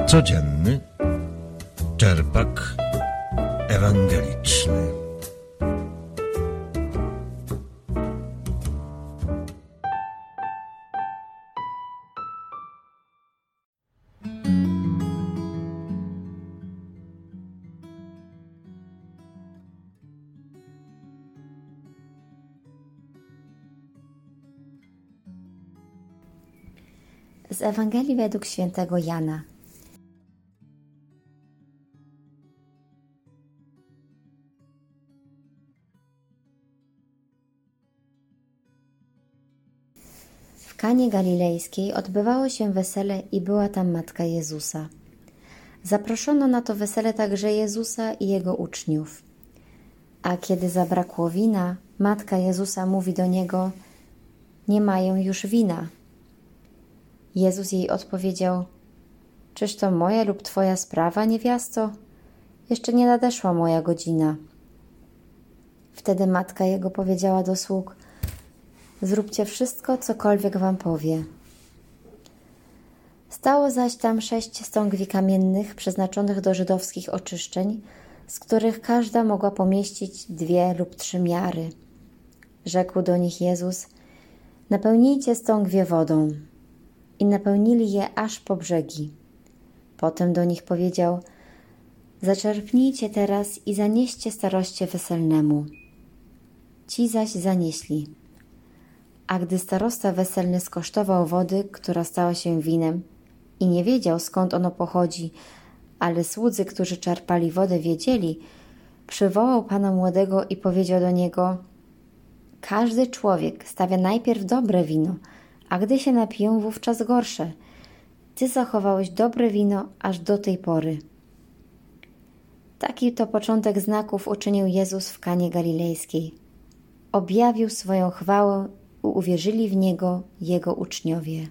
Codzienny czerpak ewangeliczny. Z Ewangelii według świętego Jana. W Kanie Galilejskiej odbywało się wesele i była tam matka Jezusa. Zaproszono na to wesele także Jezusa i Jego uczniów. A kiedy zabrakło wina, matka Jezusa mówi do Niego: nie mają już wina. Jezus jej odpowiedział: czyż to moja lub Twoja sprawa, niewiasto? Jeszcze nie nadeszła moja godzina. Wtedy matka Jego powiedziała do sług: zróbcie wszystko, cokolwiek wam powie. Stało zaś tam 6 stągwi kamiennych przeznaczonych do żydowskich oczyszczeń, z których każda mogła pomieścić 2 lub 3 miary. Rzekł do nich Jezus: napełnijcie stągwie wodą. I napełnili je aż po brzegi. Potem do nich powiedział: zaczerpnijcie teraz i zanieście staroście weselnemu. Ci zaś zanieśli. A gdy starosta weselny skosztował wody, która stała się winem, i nie wiedział, skąd ono pochodzi, ale słudzy, którzy czerpali wodę, wiedzieli, przywołał pana młodego i powiedział do niego: każdy człowiek stawia najpierw dobre wino, a gdy się napiją, wówczas gorsze. Ty zachowałeś dobre wino aż do tej pory. Taki to początek znaków uczynił Jezus w Kanie Galilejskiej. Objawił swoją chwałę i uwierzyli w Niego Jego uczniowie.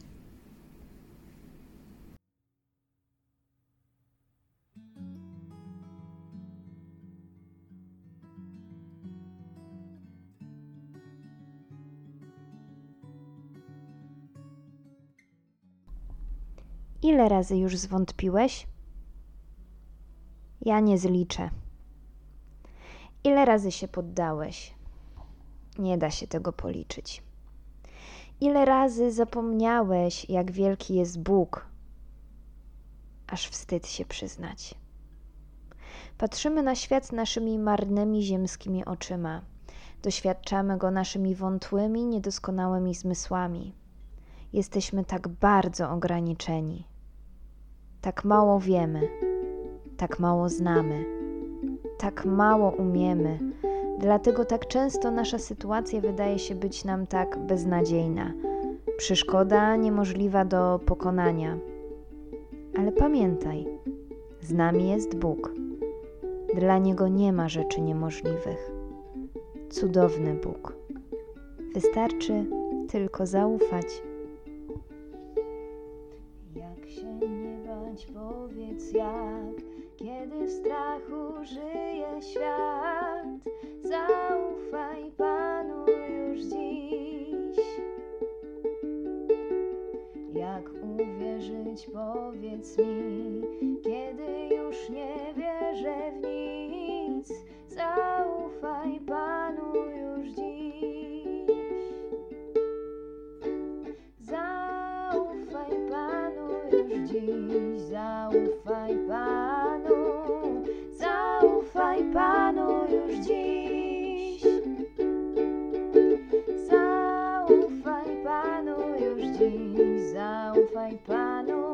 Ile razy już zwątpiłeś? Ja nie zliczę. Ile razy się poddałeś? Nie da się tego policzyć. Ile razy zapomniałeś, jak wielki jest Bóg? Aż wstyd się przyznać. Patrzymy na świat naszymi marnymi ziemskimi oczyma. Doświadczamy go naszymi wątłymi, niedoskonałymi zmysłami. Jesteśmy tak bardzo ograniczeni. Tak mało wiemy, tak mało znamy, tak mało umiemy. Dlatego tak często nasza sytuacja wydaje się być nam tak beznadziejna. Przeszkoda niemożliwa do pokonania. Ale pamiętaj, z nami jest Bóg. Dla Niego nie ma rzeczy niemożliwych. Cudowny Bóg. Wystarczy tylko zaufać. Jak się nie bać, powiedz jak, kiedy w strachu żyje świat. Zaufaj Panu już dziś. Jak uwierzyć, powiedz mi, kiedy już nie wierzę w nic. Zaufaj Panu już dziś. Zaufaj Panu już dziś. Zaufaj Panu. Zaufaj Panu już dziś. Zaufaj Panu już dziś. Zaufaj Panu.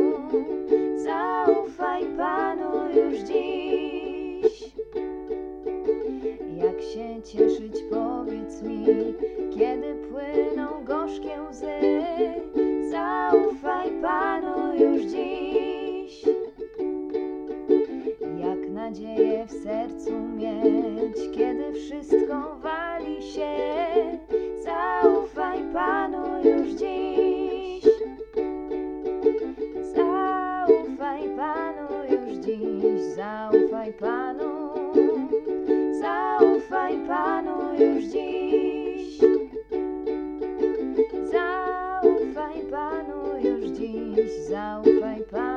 Zaufaj Panu już dziś. Jak się cieszyć, powiedz mi, kiedy płyną gorzkie łzy. Zaufaj Panu już dziś. Jak nadzieję w sercu mieć, kiedy wszystko wali się. Zaufaj Panu już dziś. Zaufaj Panu już dziś. Zaufaj Panu. Zaufaj Panu już dziś. Zaufaj Panu już dziś. Zaufaj Panu.